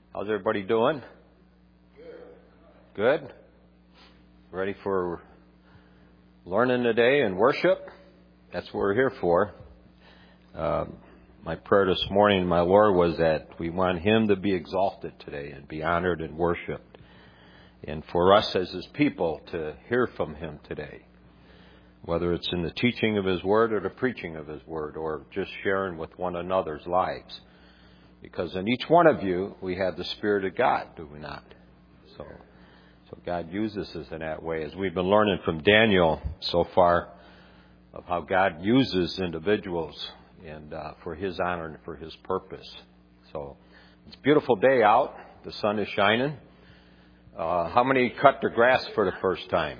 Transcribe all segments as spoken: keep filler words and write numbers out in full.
How's everybody doing? Good. Good? Ready for learning today and worship? That's what we're here for. Um, my prayer this morning, my Lord, was that we want Him to be exalted today and be honored and worshiped. And for us as His people to hear from Him today, whether it's in the teaching of His Word or the preaching of His Word or just sharing with one another's lives. Because in each one of you, we have the Spirit of God, do we not? So, so God uses us in that way. As we've been learning from Daniel so far of how God uses individuals and uh, for His honor and for His purpose. So it's a beautiful day out. The sun is shining. Uh, how many cut their grass for the first time?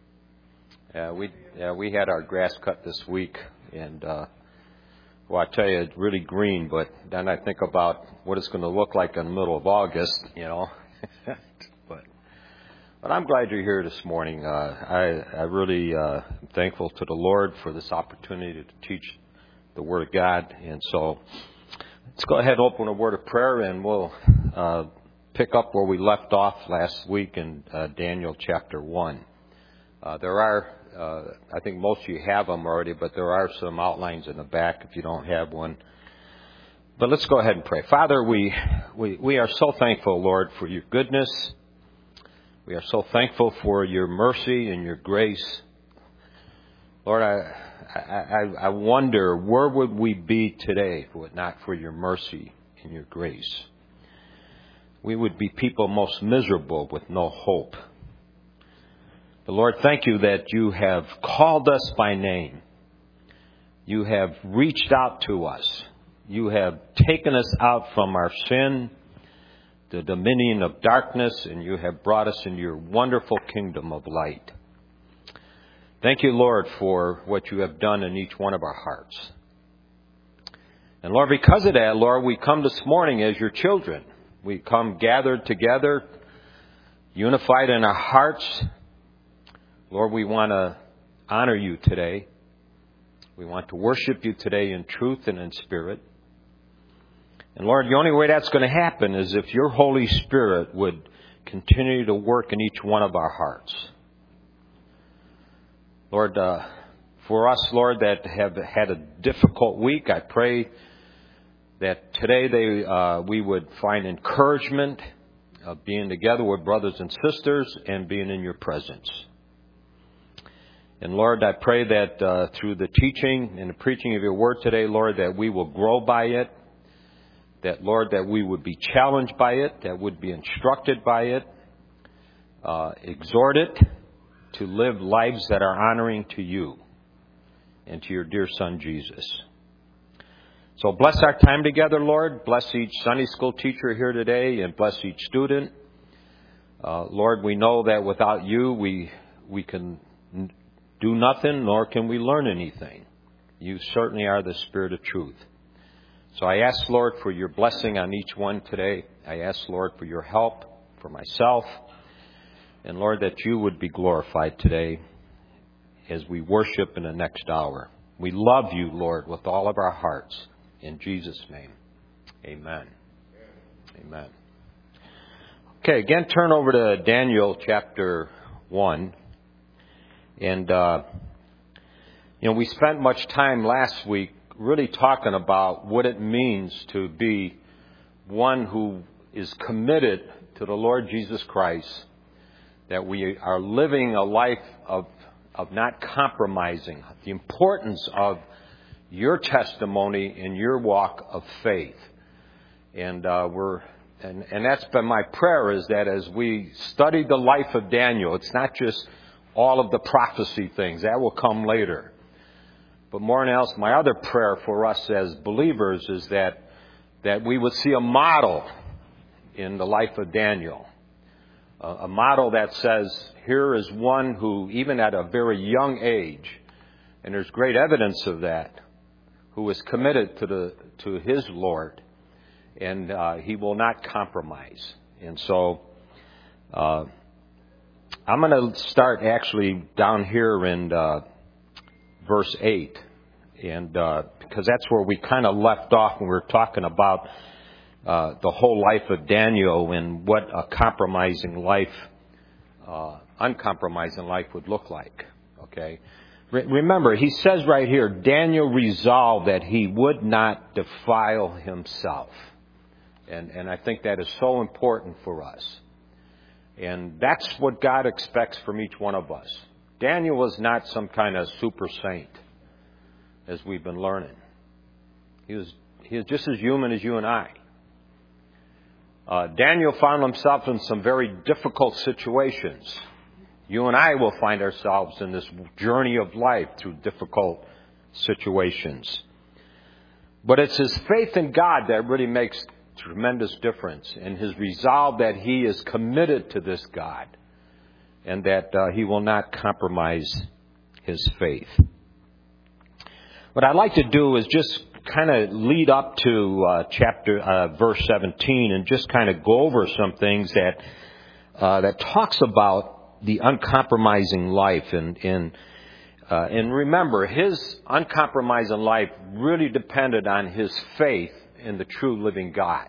Uh, we uh, we had our grass cut this week, and uh, well, I tell you, it's really green. But then I think about what it's going to look like in the middle of August, you know. but but I'm glad you're here this morning. Uh, I I really uh, am thankful to the Lord for this opportunity to teach the Word of God, and so let's go ahead and open a word of prayer, and we'll uh, pick up where we left off last week in uh, Daniel chapter one. Uh, there are, uh, I think most of you have them already, but there are some outlines in the back if you don't have one. But let's go ahead and pray. Father, we, we, we are so thankful, Lord, for your goodness. We are so thankful for your mercy and your grace. Lord, I, I, I wonder, where would we be today if it were not for your mercy and your grace? We would be people most miserable with no hope. But Lord, thank you that you have called us by name. You have reached out to us. You have taken us out from our sin, the dominion of darkness, and you have brought us into your wonderful kingdom of light. Thank you, Lord, for what you have done in each one of our hearts. And Lord, because of that, Lord, we come this morning as your children. We come gathered together, unified in our hearts. Lord, we want to honor you today. We want to worship you today in truth and in spirit. And Lord, the only way that's going to happen is if your Holy Spirit would continue to work in each one of our hearts. Lord, uh, for us, Lord, that have had a difficult week, I pray that today they uh, we would find encouragement of being together with brothers and sisters and being in your presence. And Lord, I pray that uh, through the teaching and the preaching of your word today, Lord, that we will grow by it. That, Lord, that we would be challenged by it, that would be instructed by it, uh, exhorted to live lives that are honoring to you and to your dear Son, Jesus. So bless our time together, Lord. Bless each Sunday school teacher here today and bless each student. Uh, Lord, we know that without you, we we can do nothing, nor can we learn anything. You certainly are the Spirit of truth. So I ask, Lord, for your blessing on each one today. I ask, Lord, for your help for myself. And, Lord, that you would be glorified today as we worship in the next hour. We love you, Lord, with all of our hearts. In Jesus' name, amen. Amen. Okay, again, turn over to Daniel chapter one. And, uh, you know, we spent much time last week really talking about what it means to be one who is committed to the Lord Jesus Christ, that we are living a life of, of not compromising, the importance of your testimony and your walk of faith. And, uh, we're, and, and that's been my prayer, is that as we study the life of Daniel, it's not just all of the prophecy things. That will come later. But more than else, my other prayer for us as believers is that that we would see a model in the life of Daniel. A, a model that says, here is one who, even at a very young age, and there's great evidence of that, who is committed to the to his Lord, and uh, he will not compromise. And so uh I'm going to start actually down here in uh, verse eight, and uh, because that's where we kind of left off when we were talking about uh, the whole life of Daniel and what a compromising life, uh, uncompromising life would look like. Okay. Re- remember, he says right here, Daniel resolved that he would not defile himself. And, and I think that is so important for us. And that's what God expects from each one of us. Daniel was not some kind of super saint, as we've been learning. He was, he was just as human as you and I. Uh, Daniel found himself in some very difficult situations. You and I will find ourselves in this journey of life through difficult situations. But it's his faith in God that really makes tremendous difference, and his resolve that he is committed to this God and that uh, he will not compromise his faith. What I'd like to do is just kind of lead up to uh, chapter uh, verse seventeen and just kind of go over some things that uh, that talks about the uncompromising life. And and, uh, and remember, his uncompromising life really depended on his faith in the true living God.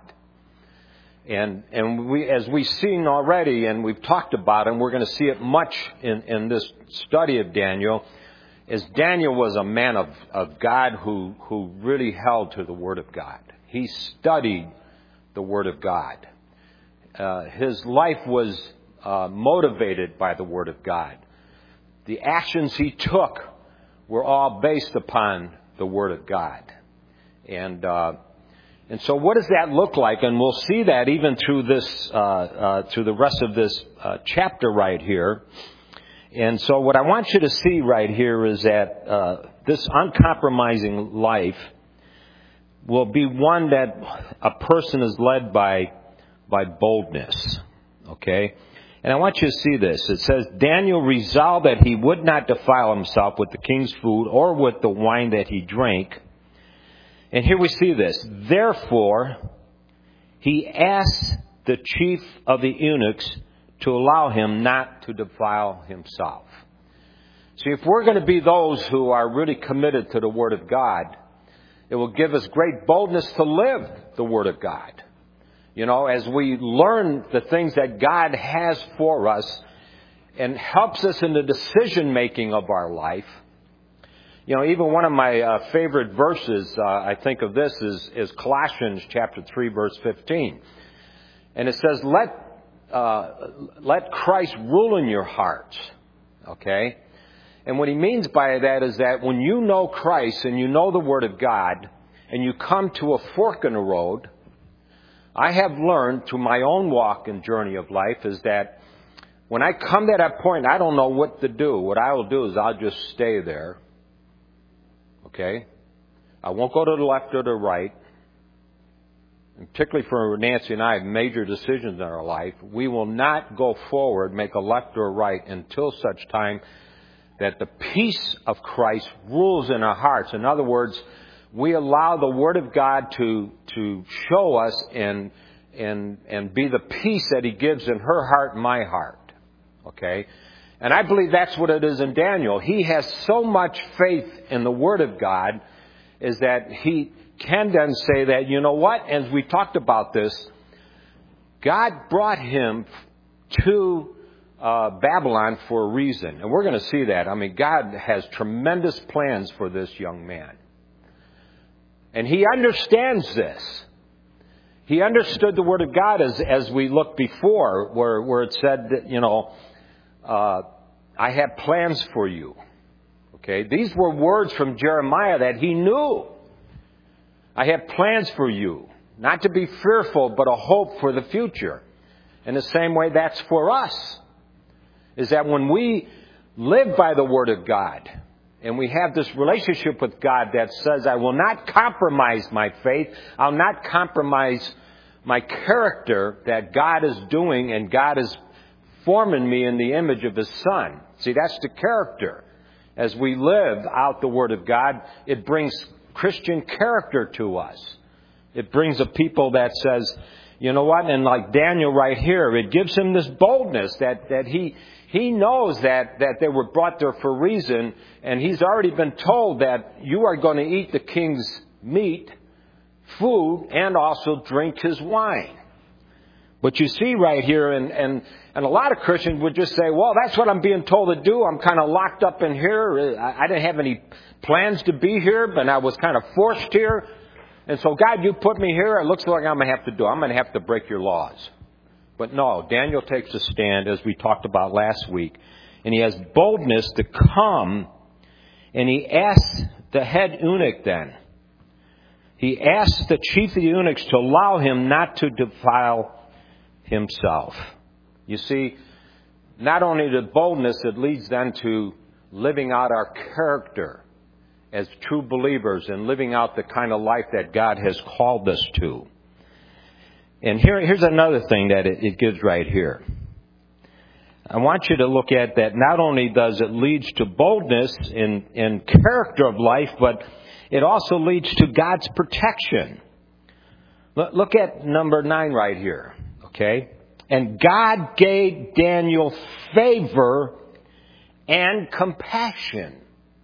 And and we, as we've seen already, and we've talked about, and we're going to see it much in, in this study of Daniel, is Daniel was a man of, of God who, who really held to the Word of God. He studied the Word of God. Uh, his life was uh, motivated by the Word of God. The actions he took were all based upon the Word of God. And uh, and so what does that look like? And we'll see that even through this, uh, uh, through the rest of this uh, chapter right here. And so what I want you to see right here is that uh, this uncompromising life will be one that a person is led by by boldness. Okay? And I want you to see this. It says, Daniel resolved that he would not defile himself with the king's food or with the wine that he drank. And here we see this. Therefore, he asked the chief of the eunuchs to allow him not to defile himself. See, if we're going to be those who are really committed to the Word of God, it will give us great boldness to live the Word of God. You know, as we learn the things that God has for us and helps us in the decision making of our life. You know, even one of my uh, favorite verses, uh, I think of this, is, is Colossians chapter three, verse fifteen. And it says, let uh, let Christ rule in your hearts. Okay? And what he means by that is that when you know Christ and you know the Word of God and you come to a fork in the road, I have learned through my own walk and journey of life is that when I come to that point, I don't know what to do. What I will do is I'll just stay there. Okay? I won't go to the left or the right. And particularly for Nancy and I, major decisions in our life, we will not go forward, make a left or a right until such time that the peace of Christ rules in our hearts. In other words, we allow the Word of God to to show us and and and be the peace that He gives in her heart and my heart. Okay? And I believe that's what it is in Daniel. He has so much faith in the Word of God is that he can then say that, you know what, as we talked about this, God brought him to uh, Babylon for a reason. And we're going to see that. I mean, God has tremendous plans for this young man. And he understands this. He understood the Word of God as, as we looked before, where, where it said that, you know, uh, I have plans for you. Okay, these were words from Jeremiah that he knew. I have plans for you, not to be fearful, but a hope for the future. In the same way, that's for us. Is that when we live by the Word of God, and we have this relationship with God that says, I will not compromise my faith, I'll not compromise my character that God is doing, and God is forming me in the image of His Son. See, that's the character. As we live out the Word of God, it brings Christian character to us. It brings a people that says, you know what, and like Daniel right here, it gives him this boldness that, that he he knows that, that they were brought there for a reason, and he's already been told that you are going to eat the king's meat, food and also drink his wine. But you see right here, and, and, and a lot of Christians would just say, well, that's what I'm being told to do. I'm kind of locked up in here. I, I didn't have any plans to be here, but I was kind of forced here. And so, God, you put me here. It looks like I'm going to have to do. I'm going to have to break your laws. But no, Daniel takes a stand, as we talked about last week. And he has boldness to come, and he asks the head eunuch then. He asks the chief of the eunuchs to allow him not to defile himself. You see, not only the boldness, it leads then to living out our character as true believers and living out the kind of life that God has called us to. And here, here's another thing that it, it gives right here. I want you to look at that. Not only does it lead to boldness in, in character of life, but it also leads to God's protection. Look, look at number nine right here. Okay? And God gave Daniel favor and compassion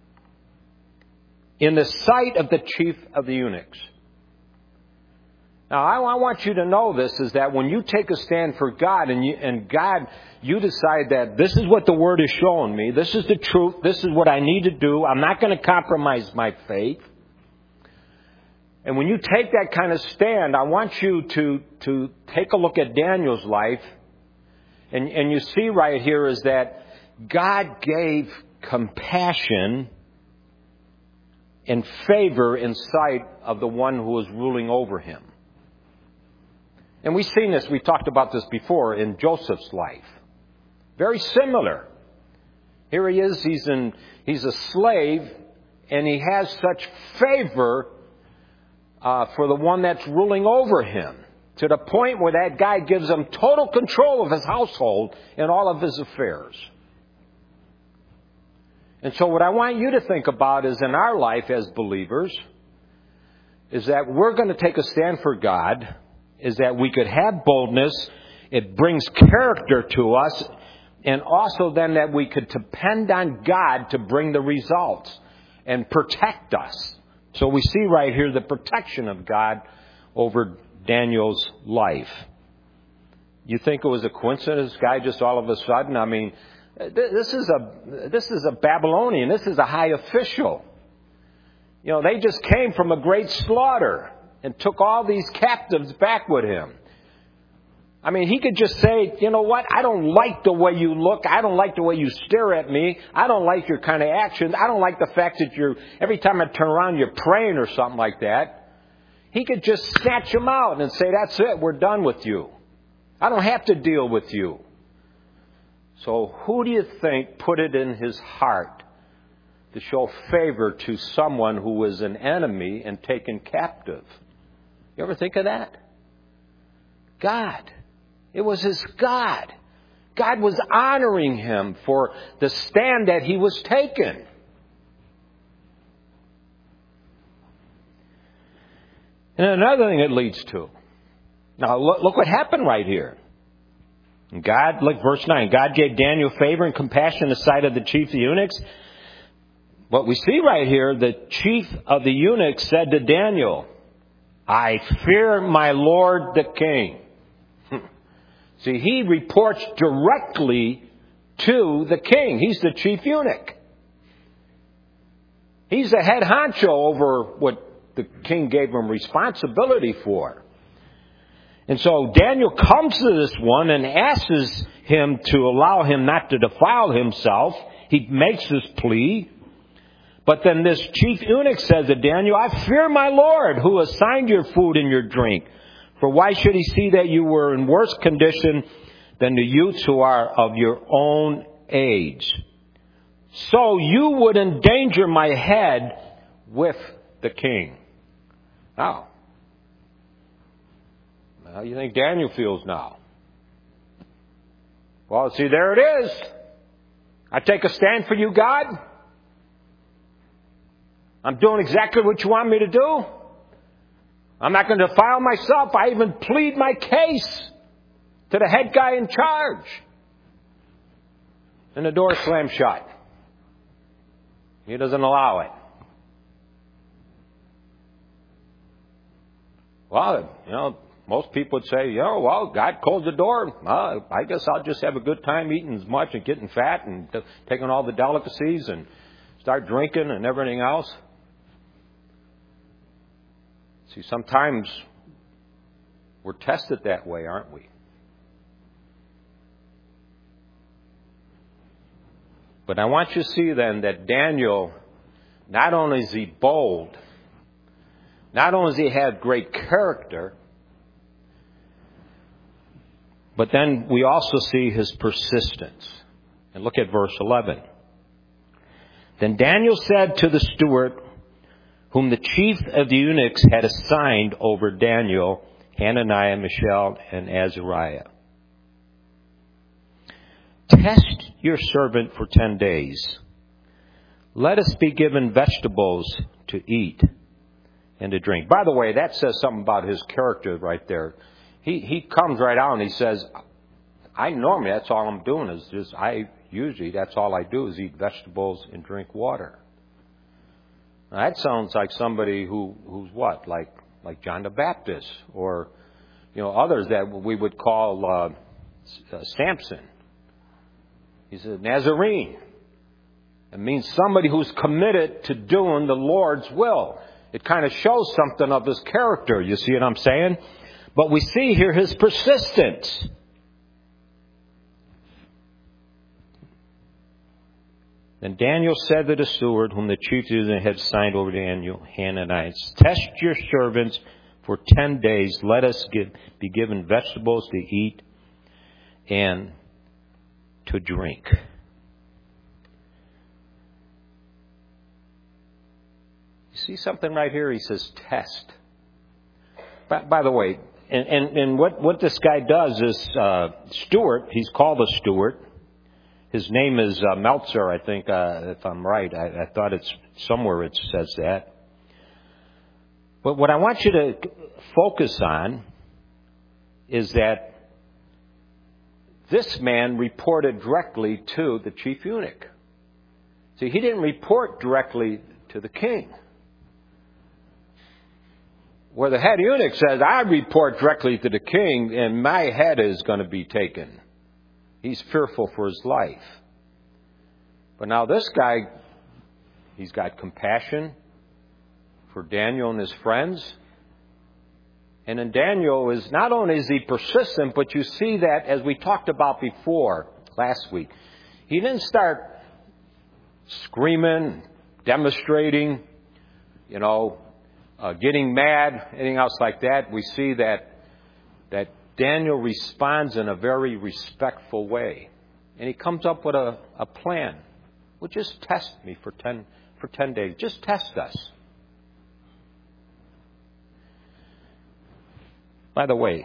in the sight of the chief of the eunuchs. Now, I, I want you to know this, is that when you take a stand for God and, you, and God, you decide that this is what the Word is showing me, this is the truth, this is what I need to do, I'm not going to compromise my faith. And when you take that kind of stand, I want you to, to take a look at Daniel's life. And, and you see right here is that God gave compassion and favor in sight of the one who was ruling over him. And we've seen this, we talked about this before in Joseph's life. Very similar. Here he is, he's, in, he's a slave, and he has such favor Uh, for the one that's ruling over him, to the point where that guy gives him total control of his household and all of his affairs. And so what I want you to think about is, in our life as believers, is that we're going to take a stand for God, is that we could have boldness, it brings character to us, and also then that we could depend on God to bring the results and protect us. So we see right here the protection of God over Daniel's life. You think it was a coincidence, this guy just all of a sudden? I mean, this is a this is a Babylonian. This is a high official. You know, they just came from a great slaughter and took all these captives back with him. I mean, he could just say, you know what, I don't like the way you look. I don't like the way you stare at me. I don't like your kind of actions. I don't like the fact that you're, every time I turn around, you're praying or something like that. He could just snatch them out and say, that's it, we're done with you. I don't have to deal with you. So who do you think put it in his heart to show favor to someone who was an enemy and taken captive? You ever think of that? God. It was his God. God was honoring him for the stand that he was taking. And another thing it leads to. Now, look, look what happened right here. God, look, verse nine. God gave Daniel favor and compassion in the sight of the chief of the eunuchs. What we see right here, the chief of the eunuchs said to Daniel, I fear my lord the king. See, he reports directly to the king. He's the chief eunuch. He's the head honcho over what the king gave him responsibility for. And so Daniel comes to this one and asks him to allow him not to defile himself. He makes this plea. But then this chief eunuch says to Daniel, I fear my Lord who assigned your food and your drink. For why should he see that you were in worse condition than the youths who are of your own age? So you would endanger my head with the king. Now, how do you think Daniel feels now? Well, see, there it is. I take a stand for you, God. I'm doing exactly what you want me to do. I'm not going to defile myself. I even plead my case to the head guy in charge. And the door slams shut. He doesn't allow it. Well, you know, most people would say, you know, well, God closed the door. Uh, I guess I'll just have a good time eating as much and getting fat and t- taking all the delicacies and start drinking and everything else. See, sometimes we're tested that way, aren't we? But I want you to see then that Daniel, not only is he bold, not only does he have great character, but then we also see his persistence. And look at verse eleven. Then Daniel said to the steward, whom the chief of the eunuchs had assigned over Daniel, Hananiah, Mishael, and Azariah, test your servant for ten days. Let us be given vegetables to eat and to drink. By the way, that says something about his character right there. He he comes right out and he says, I normally, that's all I'm doing is just, I usually, that's all I do is eat vegetables and drink water. Now, that sounds like somebody who, who's what? Like, like John the Baptist or, you know, others that we would call, uh, uh, Samson. He's a Nazarene. It means somebody who's committed to doing the Lord's will. It kind of shows something of his character. You see what I'm saying? But we see here his persistence. Then Daniel said to the steward, whom the chief eunuch had signed over Daniel, Hananiah, test your servants for ten days. Let us give, be given vegetables to eat and to drink. You see something right here? He says, test. By, by the way, and, and, and what, what this guy does is, uh, steward, he's called a steward. His name is uh, Meltzer, I think, uh, if I'm right. I, I thought it's somewhere it says that. But what I want you to focus on is that this man reported directly to the chief eunuch. See, he didn't report directly to the king. Where the head eunuch says, I report directly to the king and my head is going to be taken. He's fearful for his life. But now this guy, he's got compassion for Daniel and his friends. And then Daniel is, not only is he persistent, but you see that as we talked about before last week. He didn't start screaming, demonstrating, you know, uh, getting mad, anything else like that. We see that that Daniel responds in a very respectful way. And he comes up with a, a plan. Well, just test me for ten for ten days. Just test us. By the way,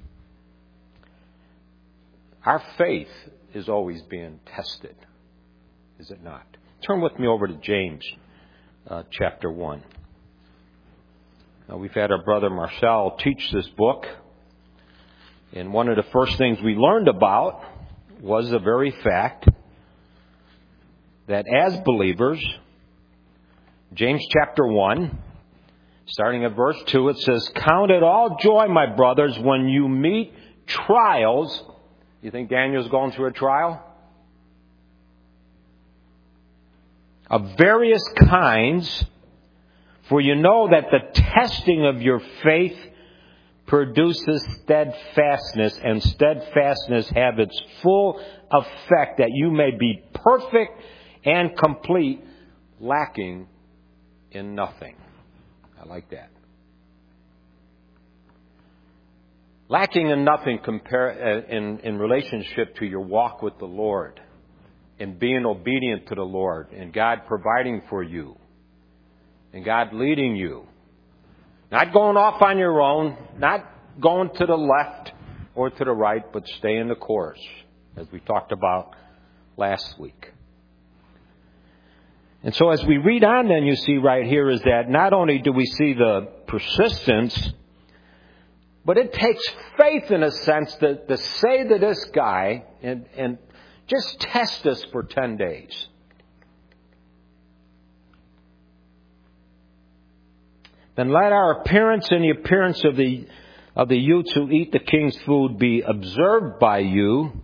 our faith is always being tested, is it not? Turn with me over to James uh, chapter one. Now, we've had our brother Marcel teach this book. And one of the first things we learned about was the very fact that as believers, James chapter one, starting at verse two, it says, count it all joy, my brothers, when you meet trials. You think Daniel's going through a trial? Of various kinds, for you know that the testing of your faith produces steadfastness, and steadfastness have its full effect, that you may be perfect and complete, lacking in nothing. I like that. Lacking in nothing compare, in, in relationship to your walk with the Lord, and being obedient to the Lord, and God providing for you, and God leading you. Not going off on your own, not going to the left or to the right, but staying the course, as we talked about last week. And so as we read on, then you see right here is that not only do we see the persistence, but it takes faith in a sense to, to say to this guy, and, and just test us for ten days. Then let our appearance and the appearance of the of the youths who eat the king's food be observed by you,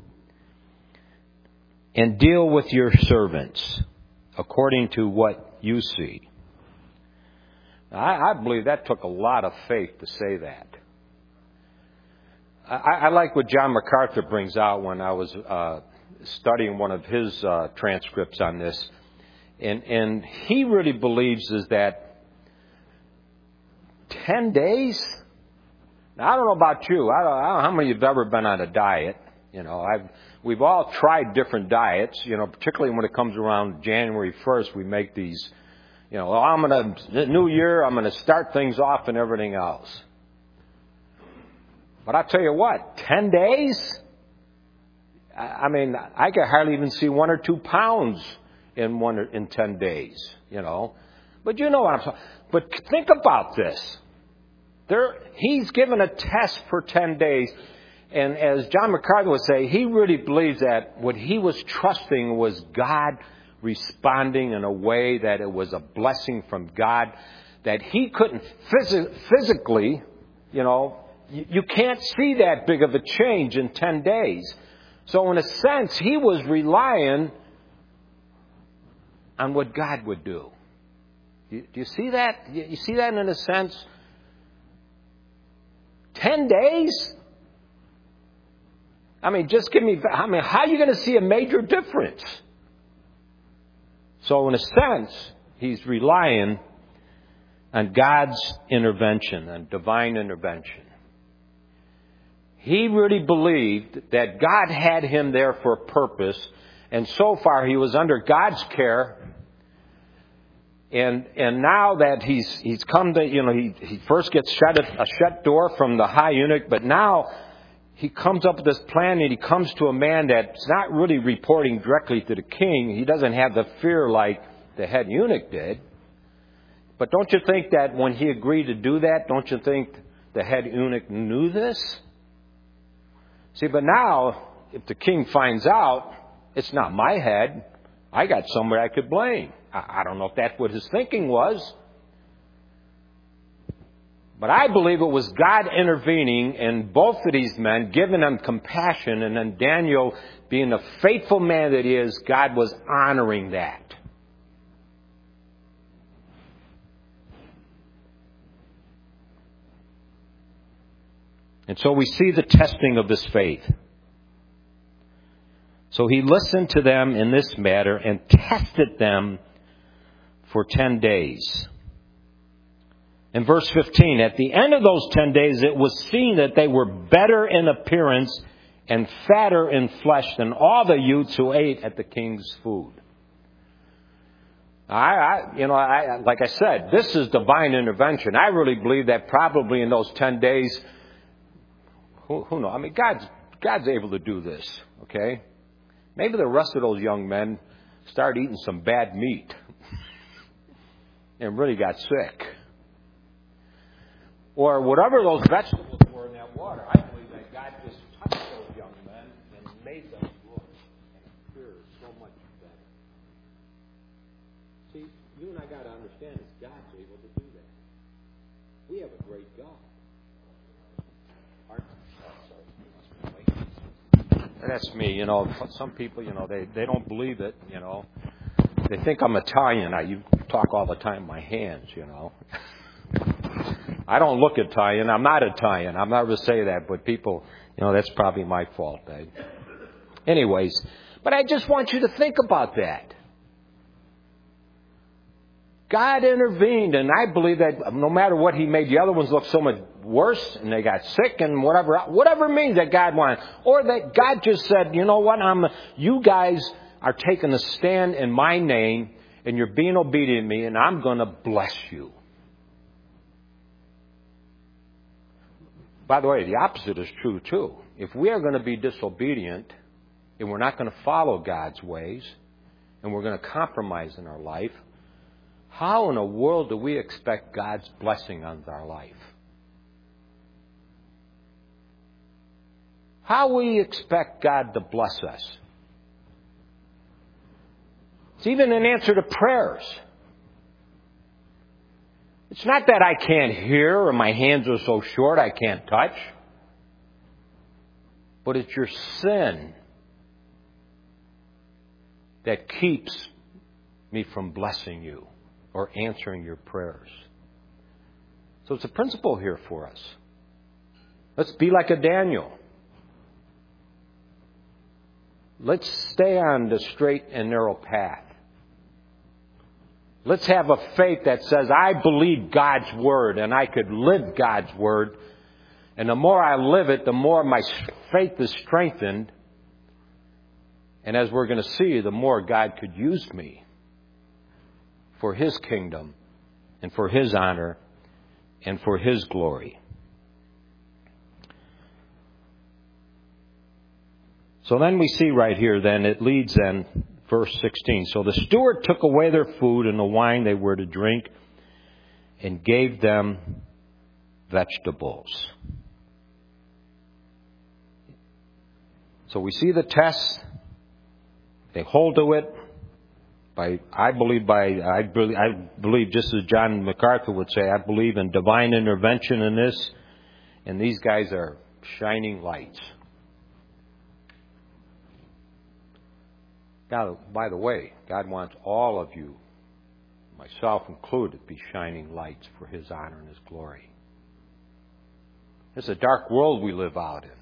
and deal with your servants according to what you see. I, I believe that took a lot of faith to say that. I, I like what John MacArthur brings out when I was uh, studying one of his uh, transcripts on this. And, and he really believes is that ten days? Now, I don't know about you. I don't, I don't know how many of you have ever been on a diet. You know, I've, we've all tried different diets, you know, particularly when it comes around January first, we make these, you know, well, I'm going to, new year, I'm going to start things off and everything else. But I'll tell you what, ten days? I, I mean, I could hardly even see one or two pounds in one, in ten days, you know. But you know what I'm saying. But think about this. There, he's given a test for ten days. And as John MacArthur would say, he really believes that what he was trusting was God responding in a way that it was a blessing from God, that he couldn't phys- physically, you know, you, you can't see that big of a change in ten days. So in a sense, he was relying on what God would do. Do you, do you see that? You see that in a sense? Ten days? I mean, just give me, I mean, how are you going to see a major difference? So in a sense, he's relying on God's intervention, on divine intervention. He really believed that God had him there for a purpose, and so far he was under God's care. And and now that he's he's come to, you know, he, he first gets shut a, a shut door from the high eunuch, but now he comes up with this plan, and he comes to a man that's not really reporting directly to the king. He doesn't have the fear like the head eunuch did. But don't you think that when he agreed to do that, don't you think the head eunuch knew this? See, but now, if the king finds out, it's not my head. I got somebody I could blame. I, I don't know if that's what his thinking was. But I believe it was God intervening in both of these men, giving them compassion, and then Daniel, being the faithful man that he is, God was honoring that. And so we see the testing of this faith. So he listened to them in this matter and tested them for ten days. In verse fifteen, at the end of those ten days, it was seen that they were better in appearance and fatter in flesh than all the youths who ate at the king's food. I, I you know, I, like I said, this is divine intervention. I really believe that probably in those ten days, who, who knows? I mean, God's God's able to do this. Okay, maybe the rest of those young men started eating some bad meat and really got sick. Or whatever those vegetables were in that water. I believe that God just touched those young men and made them look and appear so much better. See, you and I got to understand that God's able to do that. We have a great God. That's me, you know. Some people, you know, they, they don't believe it, you know. They think I'm Italian. I you talk all the time with my hands, you know. I don't look Italian. I'm not Italian. I'm not going to say that, but people, you know, that's probably my fault. Eh? Anyways, but I just want you to think about that. God intervened, and I believe that no matter what, he made the other ones look so much worse, and they got sick, and whatever, whatever it means that God wanted, or that God just said, you know what, I'm, you guys are taking a stand in my name, and you're being obedient to me, and I'm going to bless you. By the way, the opposite is true too. If we are going to be disobedient, and we're not going to follow God's ways, and we're going to compromise in our life, how in the world do we expect God's blessing on our life? How we expect God to bless us? It's even an answer to prayers. It's not that I can't hear or my hands are so short I can't touch. But it's your sin that keeps me from blessing you or answering your prayers. So it's a principle here for us. Let's be like a Daniel. Let's stay on the straight and narrow path. Let's have a faith that says, I believe God's Word and I could live God's Word. And the more I live it, the more my faith is strengthened. And as we're going to see, the more God could use me for His kingdom and for His honor and for His glory. So then we see right here, then, it leads then, verse sixteen. So the steward took away their food and the wine they were to drink and gave them vegetables. So we see the test. They hold to it. By I believe by I believe, I believe just as John MacArthur would say, I believe in divine intervention in this. And these guys are shining lights. Now, by the way, God wants all of you, myself included, to be shining lights for His honor and His glory. It's a dark world we live out in.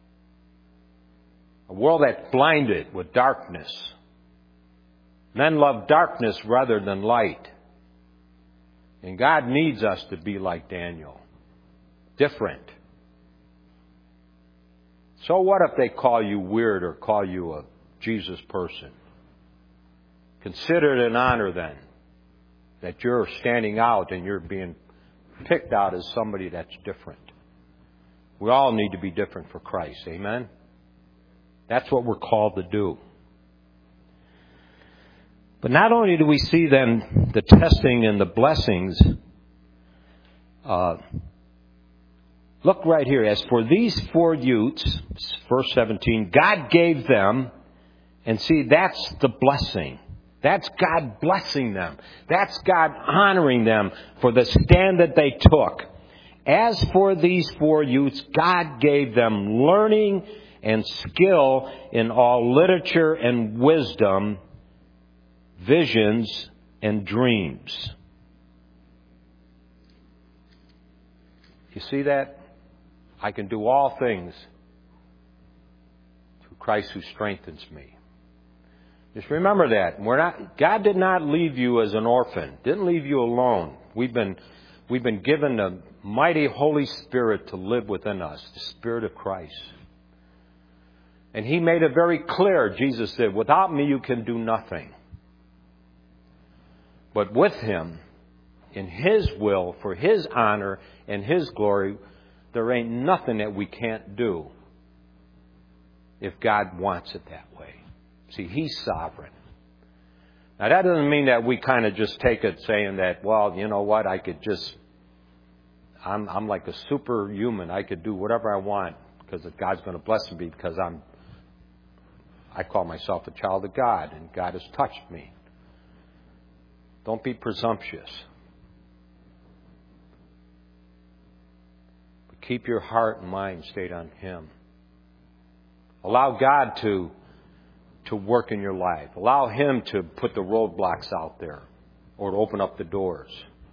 A world that's blinded with darkness. Men love darkness rather than light. And God needs us to be like Daniel. Different. So what if they call you weird or call you a Jesus person? Consider it an honor then that you're standing out and you're being picked out as somebody that's different. We all need to be different for Christ. Amen? That's what we're called to do. But not only do we see then the testing and the blessings, uh, look right here. As for these four youths, verse seventeen, God gave them, and see, that's the blessing. That's God blessing them. That's God honoring them for the stand that they took. As for these four youths, God gave them learning and skill in all literature and wisdom, visions and dreams. You see that? I can do all things through Christ who strengthens me. Just remember that. We're not, God did not leave you as an orphan. Didn't leave you alone. We've been, we've been given the mighty Holy Spirit to live within us, the Spirit of Christ. And He made it very clear, Jesus said, without me you can do nothing. But with Him, in His will, for His honor and His glory, there ain't nothing that we can't do if God wants it that way. See, He's sovereign. Now, that doesn't mean that we kind of just take it saying that, well, you know what, I could just, I'm, I'm like a superhuman. I could do whatever I want because God's going to bless me because I'm, I call myself a child of God and God has touched me. Don't be presumptuous. But keep your heart and mind stayed on Him. Allow God to, to work in your life. Allow Him to put the roadblocks out there or to open up the doors.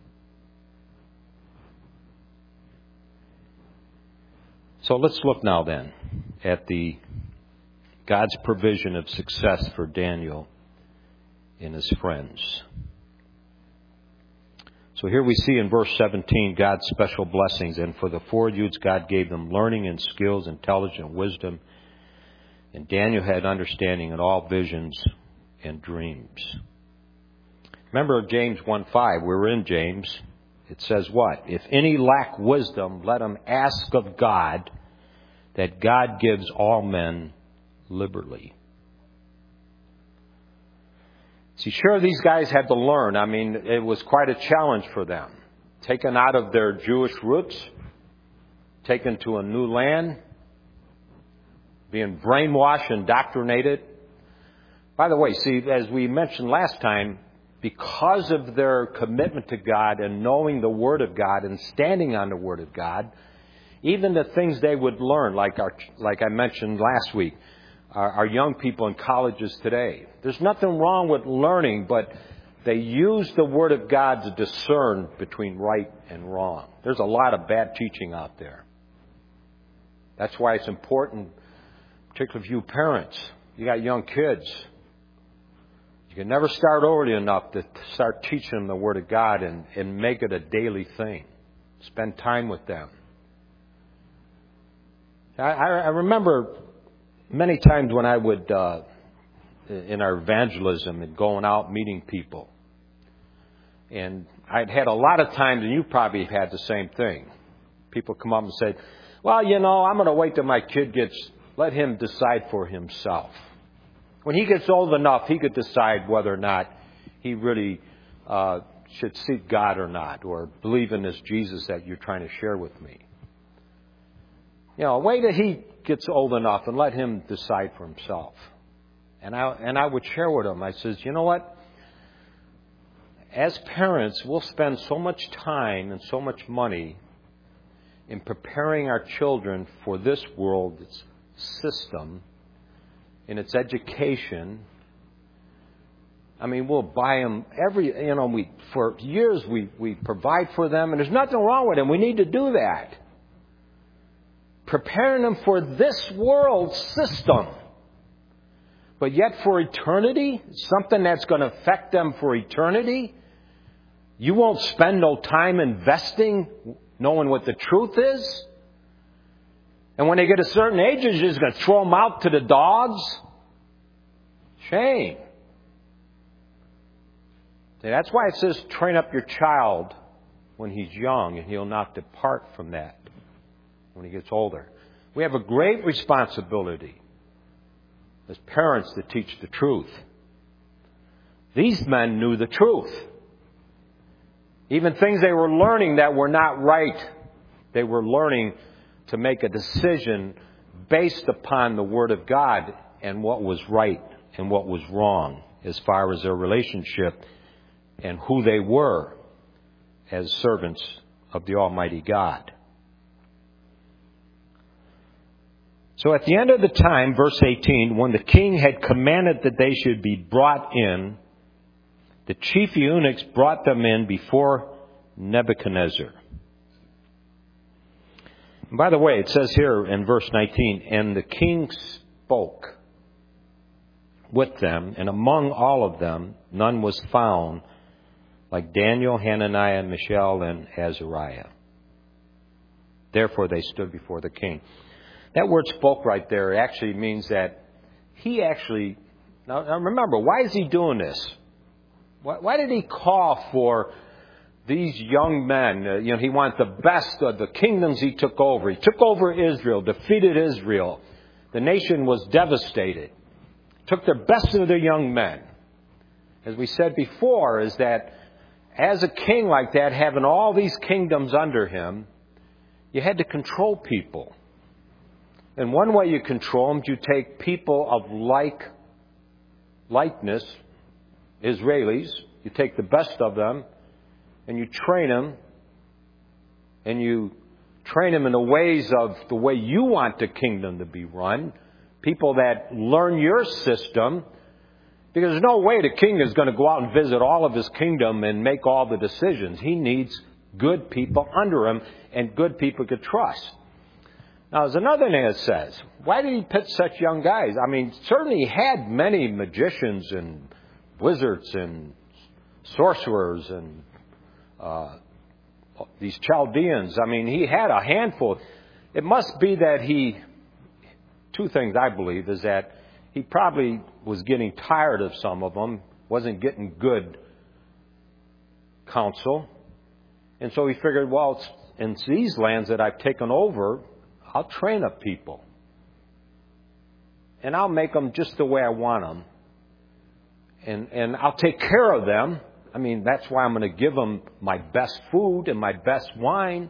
So let's look now then at the God's provision of success for Daniel and his friends. So here we see in verse seventeen God's special blessings. And for the four youths, God gave them learning and skills, intelligence and wisdom. And Daniel had understanding in all visions and dreams. Remember James one five, we're in James. It says what? If any lack wisdom, let him ask of God, that God gives all men liberally. See, sure, these guys had to learn. I mean, it was quite a challenge for them. Taken out of their Jewish roots, taken to a new land, being brainwashed, indoctrinated. By the way, see, as we mentioned last time, because of their commitment to God and knowing the Word of God and standing on the Word of God, even the things they would learn, like our, like I mentioned last week, our, our young people in colleges today. There's nothing wrong with learning, but they use the Word of God to discern between right and wrong. There's a lot of bad teaching out there. That's why it's important, particularly for you parents. You got young kids. You can never start early enough to start teaching them the Word of God and, and make it a daily thing. Spend time with them. I, I remember many times when I would, uh, in our evangelism and going out meeting people, and I'd had a lot of times, and you probably had the same thing. People come up and say, well, you know, I'm going to wait till my kid gets, let him decide for himself. When he gets old enough, he could decide whether or not he really uh, should seek God or not, or believe in this Jesus that you're trying to share with me. You know, wait till he gets old enough and let him decide for himself. And I and I would share with him. I says, you know what? As parents, we'll spend so much time and so much money in preparing our children for this world's system, in its education. I mean, we'll buy them every, you know, we, for years we, we provide for them, and there's nothing wrong with them. We need to do that. Preparing them for this world system. But yet for eternity, something that's going to affect them for eternity, you won't spend no time investing knowing what the truth is. And when they get a certain age, you're just going to throw them out to the dogs. Shame. See, that's why it says train up your child when he's young, and he'll not depart from that when he gets older. We have a great responsibility as parents to teach the truth. These men knew the truth. Even things they were learning that were not right, they were learning to make a decision based upon the Word of God and what was right and what was wrong as far as their relationship and who they were as servants of the Almighty God. So at the end of the time, verse eighteen, when the king had commanded that they should be brought in, the chief eunuchs brought them in before Nebuchadnezzar. And by the way, it says here in verse nineteen, and the king spoke with them, and among all of them none was found like Daniel, Hananiah, Mishael, and Azariah. Therefore they stood before the king. That word spoke right there actually means that he actually, now, now remember, why is he doing this? Why, why did he call for these young men? Uh, you know, he wanted the best of the kingdoms he took over. He took over Israel, defeated Israel. The nation was devastated. Took the best of their young men. As we said before, is that as a king like that, having all these kingdoms under him, you had to control people. And one way you control them, you take people of like likeness, Israelis, you take the best of them, and you train them, and you train them in the ways of the way you want the kingdom to be run. People that learn your system, because there's no way the king is going to go out and visit all of his kingdom and make all the decisions. He needs good people under him and good people to trust. Now, there's another thing it says. Why did he pick such young guys? I mean, certainly he had many magicians and wizards and sorcerers and uh, these Chaldeans. I mean, he had a handful. It must be that he, two things I believe, is that he probably was getting tired of some of them, wasn't getting good counsel. And so he figured, well, it's in these lands that I've taken over, I'll train up people. And I'll make them just the way I want them. And, and I'll take care of them. I mean, that's why I'm going to give them my best food and my best wine.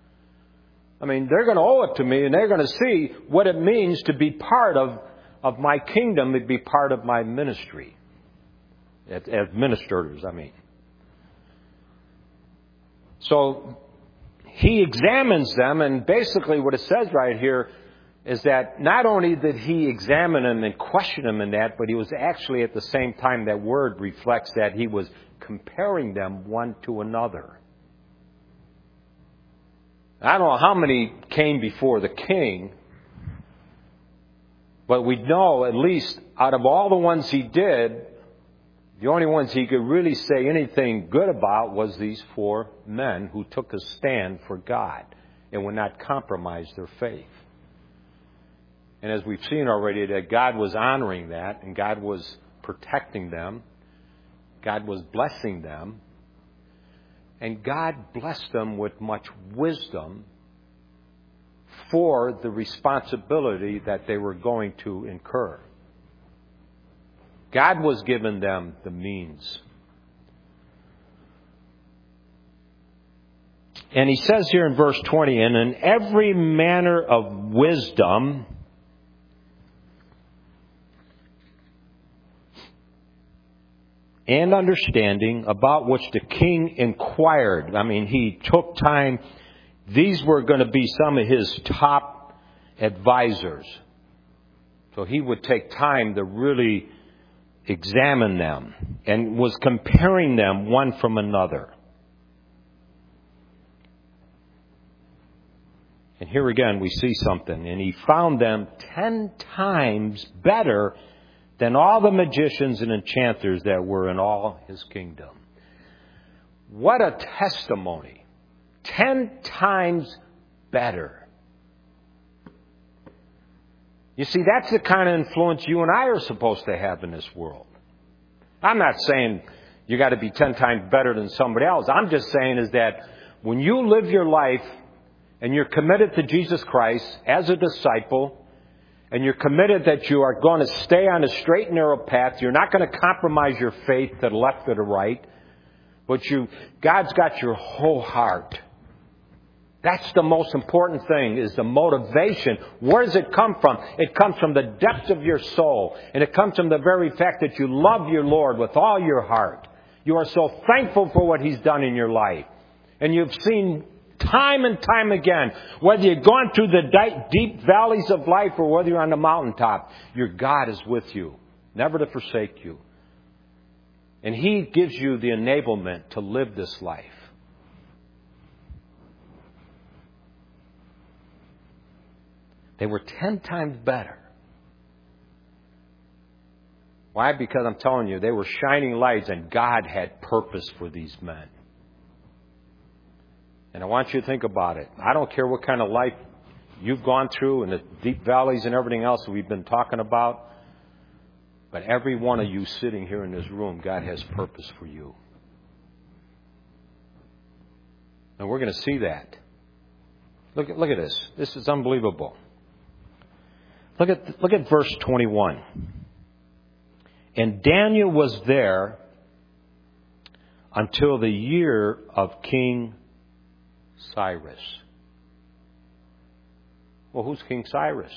I mean, they're going to owe it to me, and they're going to see what it means to be part of, of my kingdom, to be part of my ministry. as administrators, I mean. So he examines them, and basically what it says right here is that not only did he examine them and question them in that, but he was actually at the same time, that word reflects that he was comparing them one to another. I don't know how many came before the king, but we know at least out of all the ones he did, the only ones he could really say anything good about was these four men who took a stand for God and would not compromise their faith. And as we've seen already, that God was honoring that, and God was protecting them. God was blessing them. And God blessed them with much wisdom for the responsibility that they were going to incur. God was giving them the means. And he says here in verse twenty, and in every manner of wisdom and understanding about which the king inquired. I mean, he took time. These were going to be some of his top advisors. So he would take time to really examine them and was comparing them one from another. And here again we see something. And he found them ten times better than all the magicians and enchanters that were in all his kingdom. What a testimony. Ten times better. You see, that's the kind of influence you and I are supposed to have in this world. I'm not saying you got to be ten times better than somebody else. I'm just saying is that when you live your life and you're committed to Jesus Christ as a disciple, and you're committed that you are going to stay on a straight and narrow path, you're not going to compromise your faith to the left or the right, but you, God's got your whole heart. That's the most important thing, is the motivation. Where does it come from? It comes from the depths of your soul. And it comes from the very fact that you love your Lord with all your heart. You are so thankful for what He's done in your life. And you've seen time and time again, whether you've gone through the deep valleys of life or whether you're on the mountaintop, your God is with you, never to forsake you. And He gives you the enablement to live this life. They were ten times better. Why? Because I'm telling you, they were shining lights, and God had purpose for these men. And I want you to think about it. I don't care what kind of life you've gone through and the deep valleys and everything else that we've been talking about, but every one of you sitting here in this room, God has purpose for you. And we're going to see that. Look at, look at this. This is unbelievable. Look at, look at verse twenty-one. And Daniel was there until the year of King Cyrus. Well, who's King Cyrus?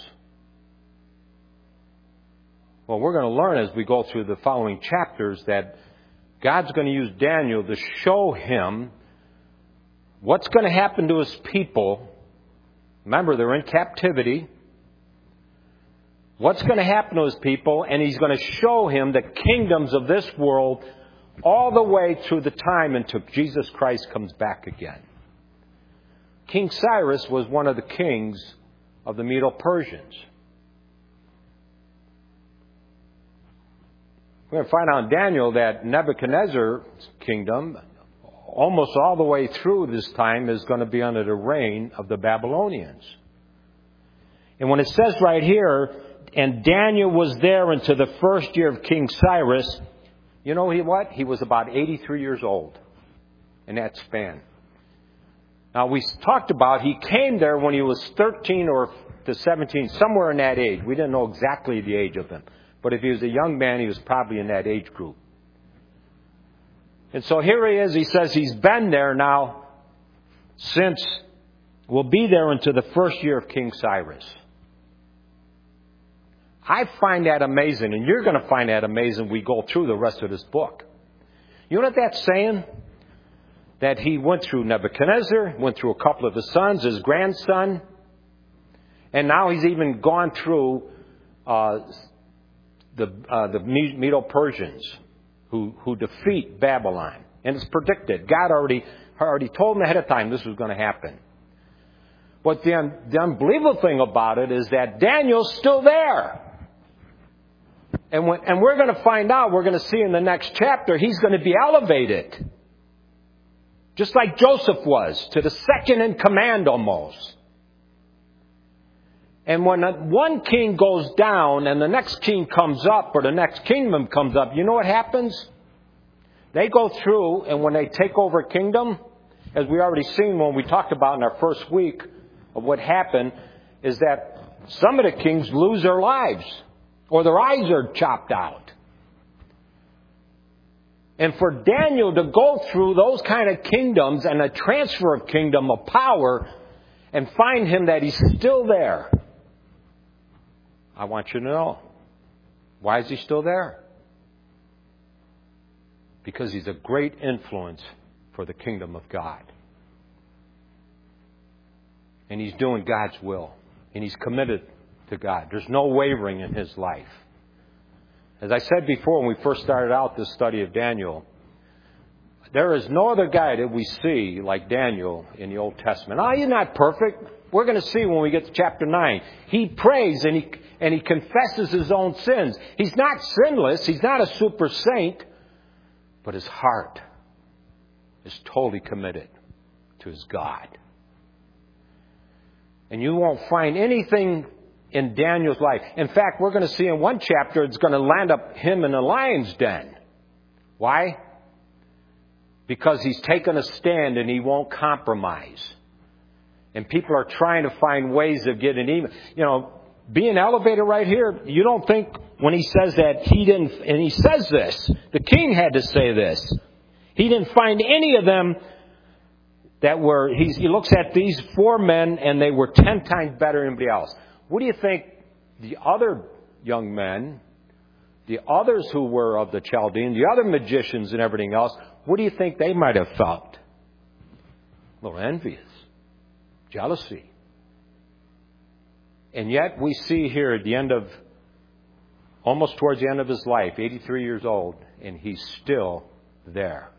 Well, we're going to learn as we go through the following chapters that God's going to use Daniel to show him what's going to happen to his people. Remember, they're in captivity. What's going to happen to his people, and he's going to show him the kingdoms of this world all the way through the time until Jesus Christ comes back again. King Cyrus was one of the kings of the Medo-Persians. We're going to find out in Daniel that Nebuchadnezzar's kingdom, almost all the way through this time, is going to be under the reign of the Babylonians. And when it says right here, and Daniel was there until the first year of King Cyrus, you know he what? He was about eighty-three years old in that span. Now, we talked about he came there when he was thirteen or to seventeen, somewhere in that age. We didn't know exactly the age of him. But if he was a young man, he was probably in that age group. And so here he is. He says he's been there now since, will be there until the first year of King Cyrus. I find that amazing, and you're going to find that amazing when we go through the rest of this book. You know what that's saying? That he went through Nebuchadnezzar, went through a couple of his sons, his grandson, and now he's even gone through uh, the uh, the Medo-Persians who, who defeat Babylon. And it's predicted. God already, already told him ahead of time this was going to happen. But the, un, the unbelievable thing about it is that Daniel's still there. And, when, and we're going to find out, we're going to see in the next chapter, he's going to be elevated. Just like Joseph was, to the second in command almost. And when one king goes down and the next king comes up, or the next kingdom comes up, you know what happens? They go through, and when they take over a kingdom, as we already seen when we talked about in our first week of what happened, is that some of the kings lose their lives, or their eyes are chopped out. And for Daniel to go through those kind of kingdoms and a transfer of kingdom of power and find him that he's still there, I want you to know. Why is he still there? Because he's a great influence for the kingdom of God. And he's doing God's will. And he's committed to God. There's no wavering in his life. As I said before when we first started out this study of Daniel, there is no other guy that we see like Daniel in the Old Testament. Oh, he's not perfect. We're going to see when we get to chapter nine. He prays and he, and he confesses his own sins. He's not sinless. He's not a super saint. But his heart is totally committed to his God. And you won't find anything in Daniel's life. In fact, we're going to see in one chapter it's going to land up him in a lion's den. Why? Because he's taken a stand and he won't compromise. And people are trying to find ways of getting even. You know, being elevated right here, you don't think when he says that he didn't, and he says this, the king had to say this. He didn't find any of them that were, he's, he looks at these four men and they were ten times better than anybody else. What do you think the other young men, the others who were of the Chaldeans, the other magicians and everything else, what do you think they might have felt? A little envious, jealousy. And yet we see here at the end of, almost towards the end of his life, eighty-three years old, and he's still there.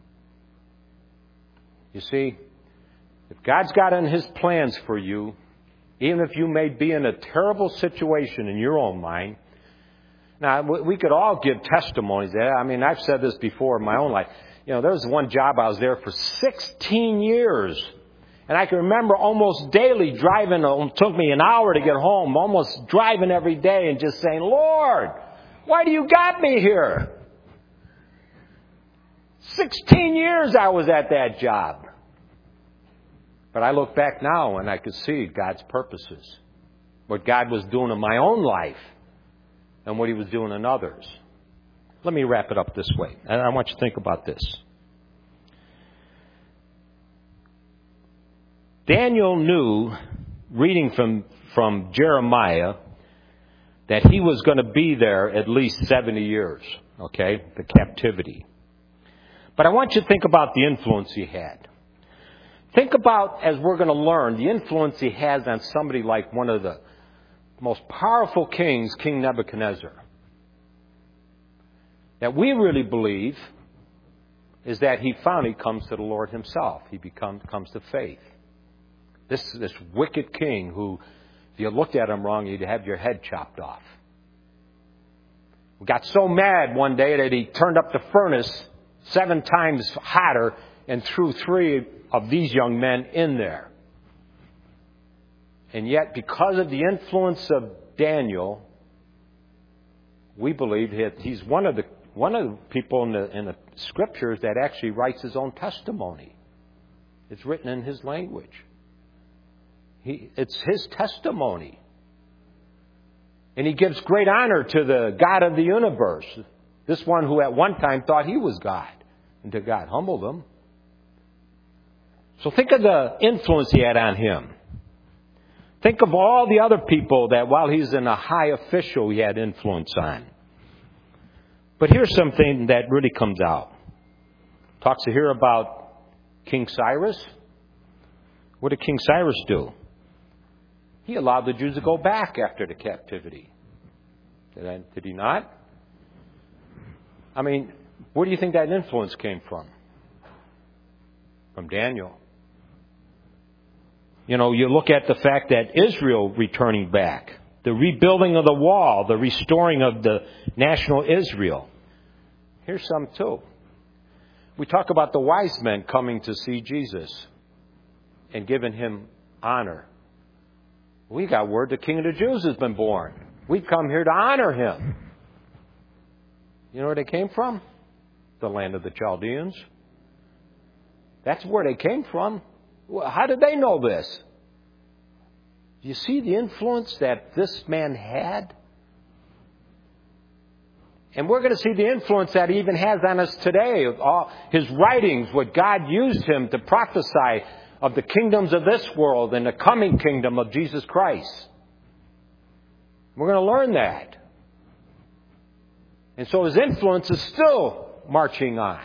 You see, if God's got in his plans for you, even if you may be in a terrible situation in your own mind. Now, we could all give testimonies. I mean, I've said this before in my own life. You know, there was one job I was there for sixteen years. And I can remember almost daily driving. It took me an hour to get home, almost driving every day and just saying, Lord, why do you got me here? sixteen years I was at that job. But I look back now and I could see God's purposes. What God was doing in my own life and what he was doing in others. Let me wrap it up this way. And I want you to think about this. Daniel knew, reading from, from Jeremiah, that he was going to be there at least seventy years, okay, the captivity. But I want you to think about the influence he had. Think about, as we're going to learn, the influence he has on somebody like one of the most powerful kings, King Nebuchadnezzar. That we really believe is that he finally comes to the Lord himself. He becomes, comes to faith. This, this wicked king who, if you looked at him wrong, you'd have your head chopped off. Got so mad one day that he turned up the furnace seven times hotter and threw three of these young men in there. And yet, because of the influence of Daniel, we believe that he's one of the one of the people in the in the scriptures that actually writes his own testimony. It's written in his language. He, it's his testimony. And he gives great honor to the God of the universe. This one who at one time thought he was God. Until God humbled him. So think of the influence he had on him. Think of all the other people that while he's in a high official, he had influence on. But here's something that really comes out. Talks here about King Cyrus. What did King Cyrus do? He allowed the Jews to go back after the captivity. Did, I, did he not? I mean, where do you think that influence came from? From Daniel. You know, you look at the fact that Israel returning back, the rebuilding of the wall, the restoring of the national Israel. Here's some too. We talk about the wise men coming to see Jesus and giving him honor. We got word the King of the Jews has been born. We come here to honor him. You know where they came from? The land of the Chaldeans. That's where they came from. How did they know this? Do you see the influence that this man had? And we're going to see the influence that he even has on us today. All his writings, what God used him to prophesy of the kingdoms of this world and the coming kingdom of Jesus Christ. We're going to learn that. And so his influence is still marching on.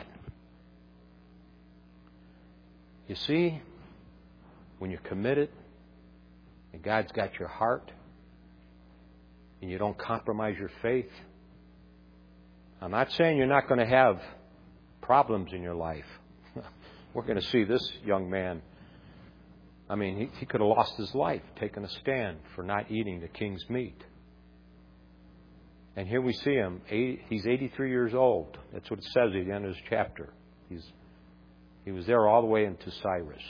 You see, when you're committed and God's got your heart and you don't compromise your faith, I'm not saying you're not going to have problems in your life. We're going to see this young man. I mean, he, he could have lost his life taking a stand for not eating the king's meat. And here we see him. He's eighty-three years old. That's what it says at the end of this chapter. He's, he was there all the way into Cyrus.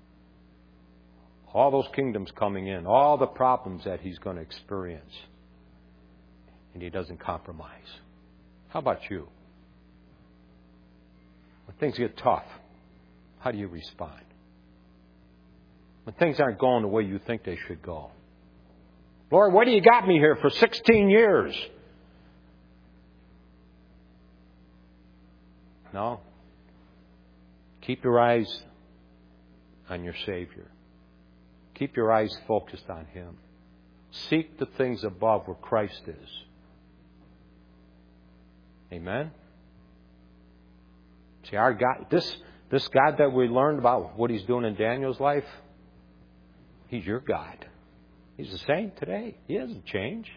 All those kingdoms coming in. All the problems that he's going to experience. And he doesn't compromise. How about you? When things get tough, how do you respond? When things aren't going the way you think they should go. Lord, what do you got me here for sixteen years? No. Keep your eyes on your Savior. Keep your eyes focused on Him. Seek the things above where Christ is. Amen? See, our God, this, this God that we learned about what He's doing in Daniel's life, He's your God. He's the same today. He hasn't changed.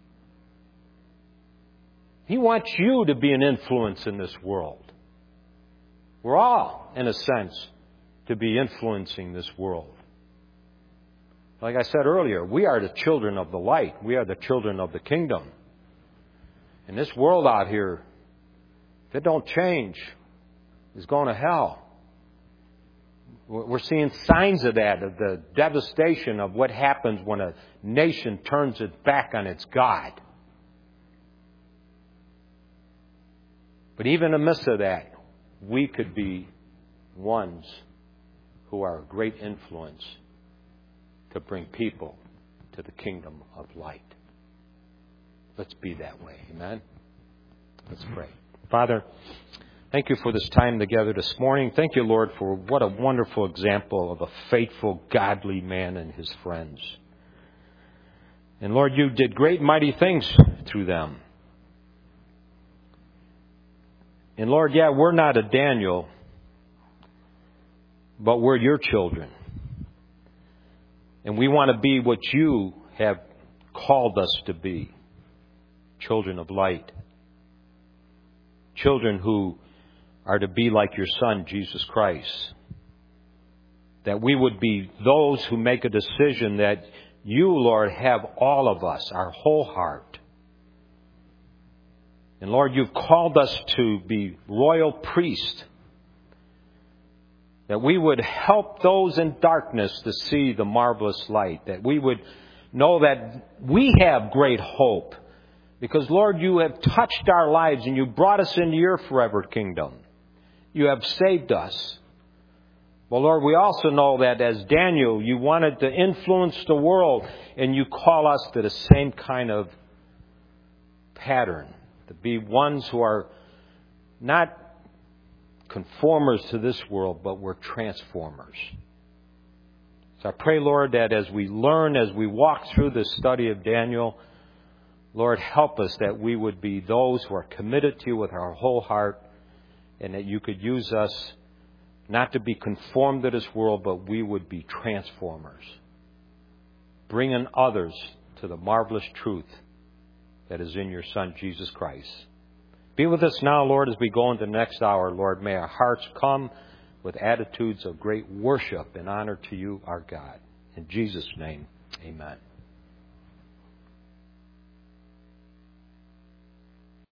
He wants you to be an influence in this world. We're all, in a sense, to be influencing this world. Like I said earlier, we are the children of the light. We are the children of the kingdom. And this world out here, if it don't change, is going to hell. We're seeing signs of that, of the devastation of what happens when a nation turns its back on its God. But even in the midst of that, we could be ones who are a great influence to bring people to the kingdom of light. Let's be that way. Amen? Let's pray. Father, thank you for this time together this morning. Thank you, Lord, for what a wonderful example of a faithful, godly man and his friends. And Lord, you did great, mighty things through them. And Lord, yeah, we're not a Daniel, but we're your children. And we want to be what you have called us to be. Children of light. Children who are to be like your Son, Jesus Christ. That we would be those who make a decision that you, Lord, have all of us, our whole heart. And Lord, you've called us to be royal priests. That we would help those in darkness to see the marvelous light. That we would know that we have great hope. Because, Lord, you have touched our lives and you brought us into your forever kingdom. You have saved us. Well, Lord, we also know that as Daniel, you wanted to influence the world and you call us to the same kind of pattern. To be ones who are not conformers to this world, but we're transformers. So I pray, Lord, that as we learn, as we walk through this study of Daniel, Lord, help us that we would be those who are committed to you with our whole heart, and that you could use us not to be conformed to this world, but we would be transformers, bringing others to the marvelous truth that is in your Son, Jesus Christ. Be with us now, Lord, as we go into the next hour. Lord, may our hearts come with attitudes of great worship and honor to you, our God. In Jesus' name, amen.